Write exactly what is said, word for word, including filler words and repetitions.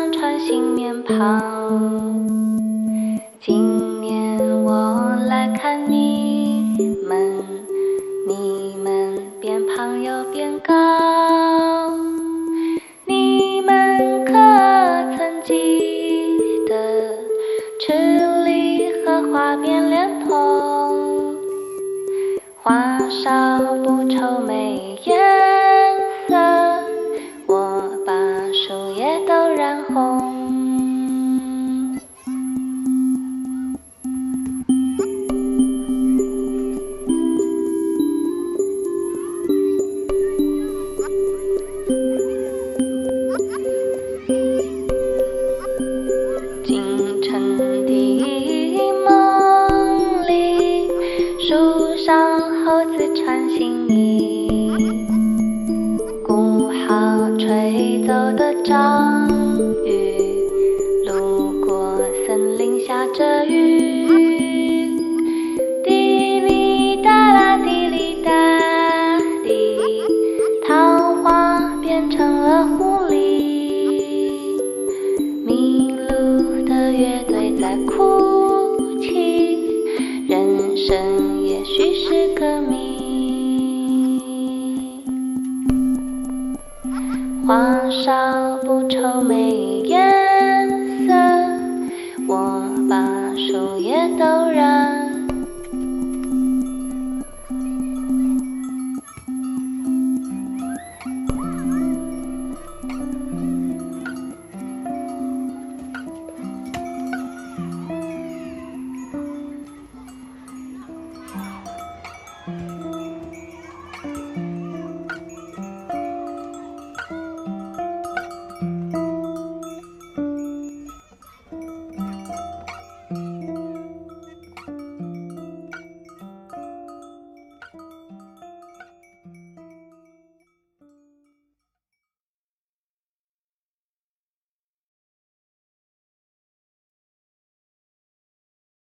穿新棉袍。今年我来看你们，你们变胖又变高。你们可曾记得吃力和花变脸痛？花少不愁没颜色，我把树叶都染红。京城的梦里，树上猴子穿新衣，鼓号吹走的章鱼，路过森林下着雨，滴哩哒啦滴哩哒滴，桃花变成了狐狸，迷路的乐队在哭。